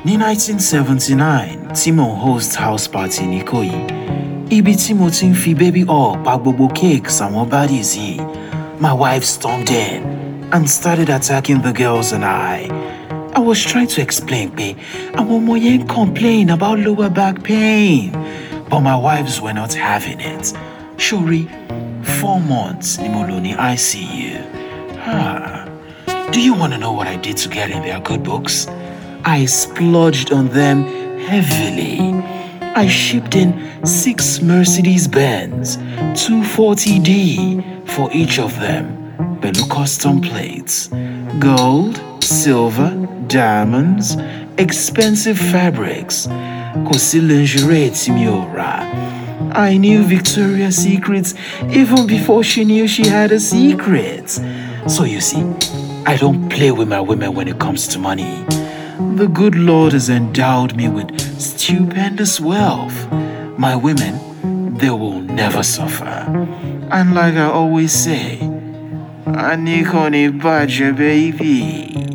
Ní 1979, tí mò ń host house party ní Ìkòyí, ibi tí mo ti ń fi baby up pa gbogbo cakes àwọn baddies yìí, my wife stormed in and started attacking the girls and I was trying to explain pé àwọn ọmọ yẹn complain about lower back pain, but my wives were not having it. Ṣorí, 4 months ni mo lò ní ICU. Do you want to know what I did to get in their good books? I splurged on them heavily. I shipped in 6 Mercedes-Benz 240D for each of them. Pẹ̀lú custom plates, gold, silver, diamonds, expensive fabrics. Kò sí lingerie tí mi ò rà. I knew Victoria's Secret even before she knew she had a secret. So you see, I don't play with my women when it comes to money. The good Lord has endowed me with stupendous wealth. My women, they will never suffer. And like I always say, Anikoni Baja, baby.